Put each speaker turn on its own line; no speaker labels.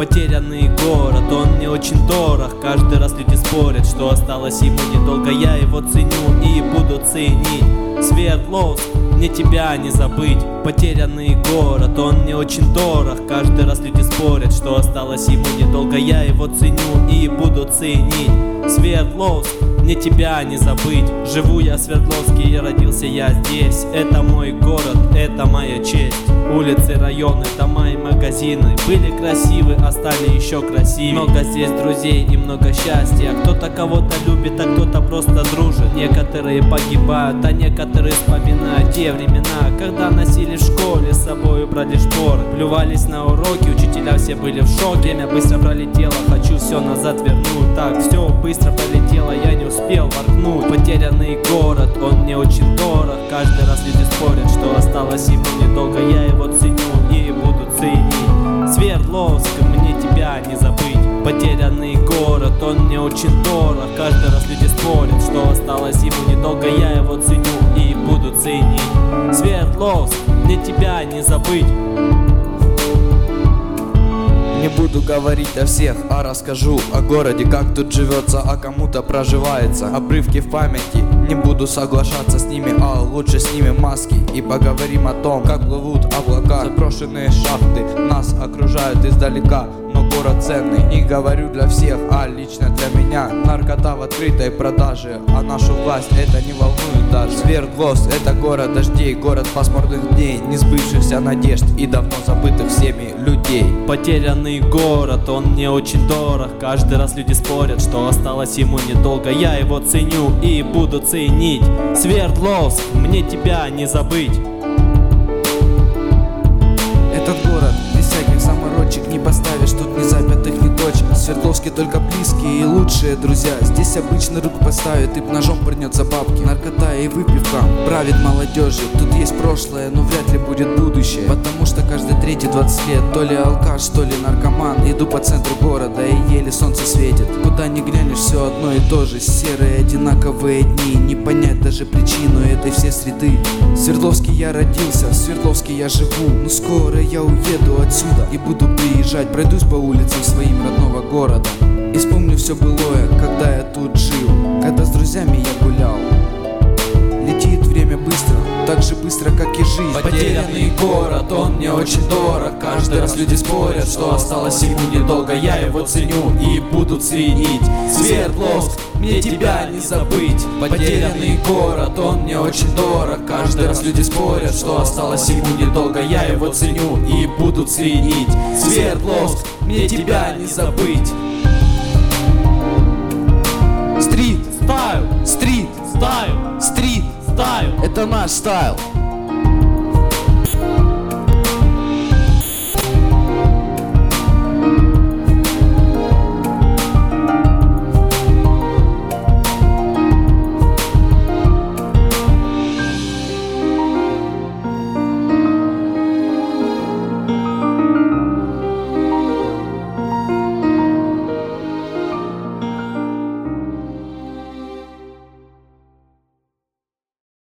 Потерянный город, он мне очень дорог. Каждый раз люди спорят, что осталось ему недолго. Я его ценю и буду ценить. Свердловск, мне тебя не забыть. Потерянный город, он мне очень дорог. Каждый раз люди спорят, что осталось ему недолго. Я его ценю и буду ценить. Свердловск, мне тебя не забыть. Живу я в Свердловске и родился я здесь. Это мой город, это моя честь. Улицы, районы, дома и магазины были красивы, а стали еще красивее. Много здесь друзей и много счастья. Кто-то кого-то любит, а кто-то просто дружит. Некоторые погибают, а некоторые вспоминают те времена, когда носили в школе с собой брали шпоры. Плювались на уроки, учителя все были в шоке. Время быстро пролетело, хочу все назад вернуть. Так, все быстро пролетело, я не успел воркнуть. Потерянный город, он мне очень дорог. Каждый раз люди спорят, что осталось ему недолго. Я его ценю и буду ценить. Свердловск, мне тебя не забыть. Потерянный город, он мне очень дорог. Каждый раз люди спорят, что осталось ему недолго. Я его ценю и буду ценить. Свердловск, мне тебя не забыть.
Не буду говорить о всех, а расскажу о городе, как тут живется, а кому-то проживается. Обрывки в памяти, не буду соглашаться с ними, а лучше снимем маски и поговорим о том, как плывут облака. Заброшенные шахты нас окружают издалека, но город ценный, не говорю для всех, а лично для меня. Наркота в открытой продаже, а нашу власть это не волнует даже. Свердловск — это город дождей, город пасмурных дней, несбывшихся надежд и давно забытых всеми людей.
Потерянный город, он мне очень дорог. Каждый раз люди спорят, что осталось ему недолго. Я его ценю и буду ценить. Свердловск, мне тебя не забыть.
Этот город, без всяких заморочек не поставишь, тут не запятых, ни точек. В Свердловске только близкие и лучшие друзья. Здесь обычно руку поставит и ножом пырнет за бабки. Наркота и выпивка правит молодежи. Тут есть прошлое, но вряд ли будет будущее. Потому что каждый третий 20 лет то ли алкаш, то ли наркоман. Иду по центру города и еле солнце светит. Куда ни глянешь, все одно и то же. Серые одинаковые дни, не понять даже причину этой всей среды. В Свердловске я родился, в Свердловске я живу. Но скоро я уеду отсюда и буду приезжать. Пройдусь по улицам своим родного города и вспомню все былое, когда я тут жил, когда с друзьями я гулял. Летит время быстро, так же быстро, как и жизнь.
Потерянный город, он мне очень дорог. Каждый раз люди спорят, что осталось ему недолго. Я его ценю и буду ценить. Свердловск, мне тебя не забыть. Потерянный город, он мне очень дорог. Каждый раз люди спорят, что осталось ему недолго. Я его ценю и буду ценить. Свердловск, мне тебя не забыть.
Стрит
Стайл,
стрит
стайл,
стрит
стайл.
это наш стайл.